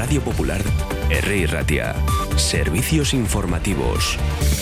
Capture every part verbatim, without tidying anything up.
Radio Popular, R I Ratia. Servicios informativos.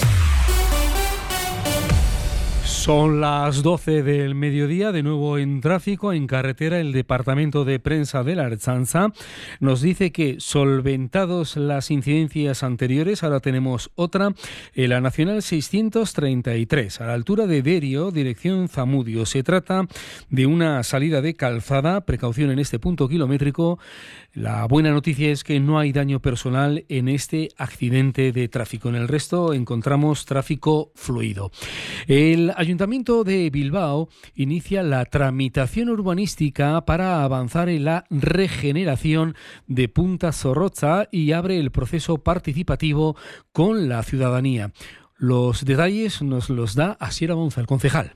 Son las doce del mediodía, de nuevo en tráfico, en carretera. El Departamento de Prensa de la Ertzaintza nos dice que, solventados las incidencias anteriores, ahora tenemos otra, en la Nacional seiscientos treinta y tres, a la altura de Derio, dirección Zamudio. Se trata de una salida de calzada, precaución en este punto kilométrico. La buena noticia es que no hay daño personal en este accidente de tráfico. En el resto encontramos tráfico fluido. El Ayuntamiento de Bilbao inicia la tramitación urbanística para avanzar en la regeneración de Punta Zorrotza y abre el proceso participativo con la ciudadanía. Los detalles nos los da Asier Abonza, el concejal.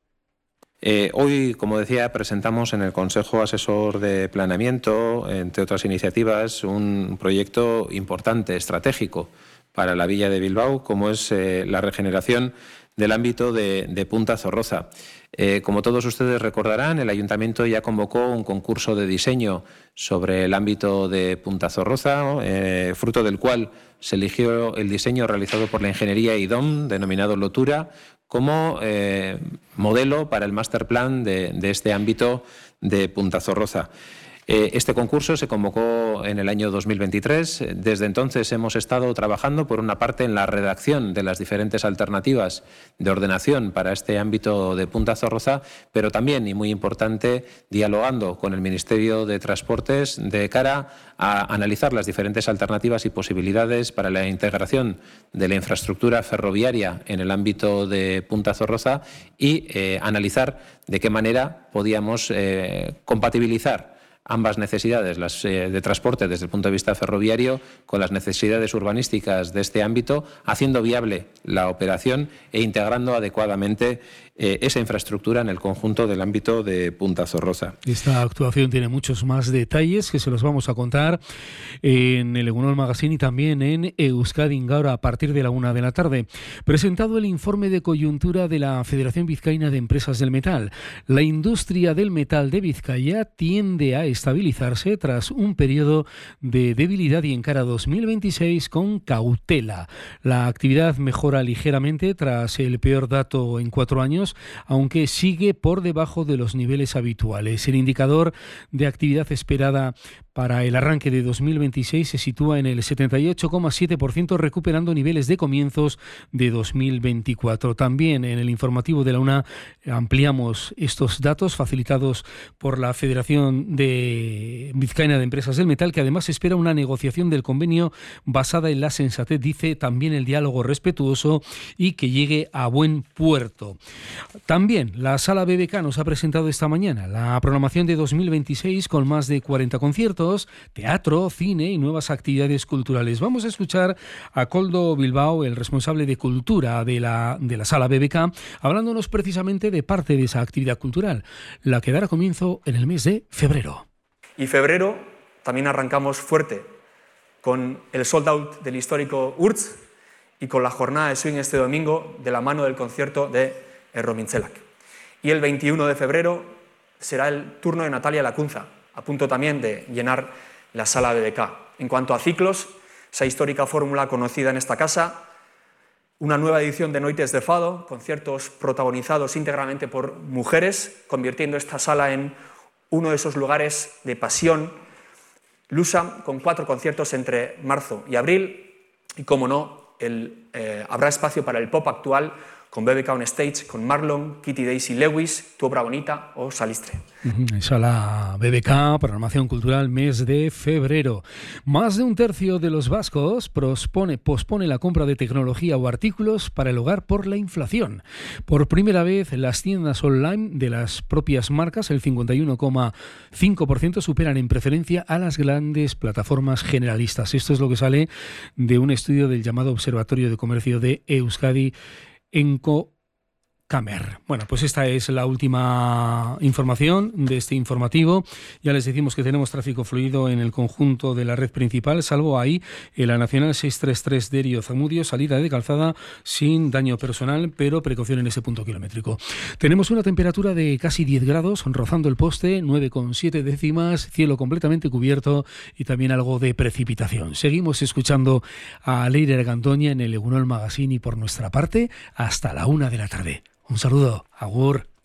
Eh, hoy, como decía, presentamos en el Consejo Asesor de Planeamiento, entre otras iniciativas, un proyecto importante, estratégico para la villa de Bilbao, como es eh, la regeneración del ámbito de, de Punta Zorroza. Eh, como todos ustedes recordarán, el Ayuntamiento ya convocó un concurso de diseño sobre el ámbito de Punta Zorroza, eh, fruto del cual se eligió el diseño realizado por la Ingeniería I D O M, denominado Lotura, como eh, modelo para el master plan de, de este ámbito de Punta Zorroza. Eh, este concurso se convocó en el año dos mil veintitrés. Desde entonces hemos estado trabajando, por una parte, en la redacción de las diferentes alternativas de ordenación para este ámbito de Punta Zorroza, pero también, y muy importante, dialogando con el Ministerio de Transportes de cara a analizar las diferentes alternativas y posibilidades para la integración de la infraestructura ferroviaria en el ámbito de Punta Zorroza y eh, analizar de qué manera podíamos eh, compatibilizar ambas necesidades, las eh, de transporte desde el punto de vista ferroviario, con las necesidades urbanísticas de este ámbito, haciendo viable la operación e integrando adecuadamente eh, esa infraestructura en el conjunto del ámbito de Punta Zorroza. Esta actuación tiene muchos más detalles que se los vamos a contar en el Egunon Magazine y también en Euskadi Gaur a partir de la una de la tarde. Presentado el informe de coyuntura de la Federación Vizcaína de Empresas del Metal. La industria del metal de Vizcaya tiende a estabilizarse tras un periodo de debilidad y encara dos mil veintiséis con cautela. La actividad mejora ligeramente tras el peor dato en cuatro años, aunque sigue por debajo de los niveles habituales. El indicador de actividad esperada para el arranque de dos mil veintiséis se sitúa en el setenta y ocho coma siete por ciento, recuperando niveles de comienzos de dos mil veinticuatro. También en el informativo de la UNA ampliamos estos datos facilitados por la Federación de Vizcaína de Empresas del Metal, que además espera una negociación del convenio basada en la sensatez, dice, también el diálogo respetuoso y que llegue a buen puerto. También la Sala B B K nos ha presentado esta mañana la programación de dos mil veintiséis con más de cuarenta conciertos, teatro, cine y nuevas actividades culturales. Vamos a escuchar a Koldo Bilbao, el responsable de cultura de la, de la Sala B B K, hablándonos precisamente de parte de esa actividad cultural, la que dará comienzo en el mes de febrero. Y febrero también arrancamos fuerte con el sold out del histórico U R S S y con la jornada de swing este domingo de la mano del concierto de Erro Mintzelak. Y el veintiuno de febrero será el turno de Natalia Lacunza, a punto también de llenar la Sala B B K. En cuanto a ciclos, esa histórica fórmula conocida en esta casa, una nueva edición de Noites de Fado, conciertos protagonizados íntegramente por mujeres, convirtiendo esta sala en uno de esos lugares de pasión lusa, con cuatro conciertos entre marzo y abril, y como no, el, eh, habrá espacio para el pop actual, con B B K on Stage, con Marlon, Kitty Daisy Lewis, Tu Obra Bonita o Salistre. Sala B B K, programación cultural, mes de febrero. Más de un tercio de los vascos pospone, pospone la compra de tecnología o artículos para el hogar por la inflación. Por primera vez, las tiendas online de las propias marcas, el cincuenta y uno coma cinco por ciento, superan en preferencia a las grandes plataformas generalistas. Esto es lo que sale de un estudio del llamado Observatorio de Comercio de Euskadi, Enco Camer. Bueno, pues esta es la última información de este informativo. Ya les decimos que tenemos tráfico fluido en el conjunto de la red principal, salvo ahí en la Nacional seiscientos treinta y tres de Erio-Zamudio, salida de calzada sin daño personal, pero precaución en ese punto kilométrico. Tenemos una temperatura de casi diez grados, rozando el poste, nueve coma siete décimas, cielo completamente cubierto y también algo de precipitación. Seguimos escuchando a Leire Gandoña en el Egunon Magazine y por nuestra parte hasta la una de la tarde. Un saludo, agur.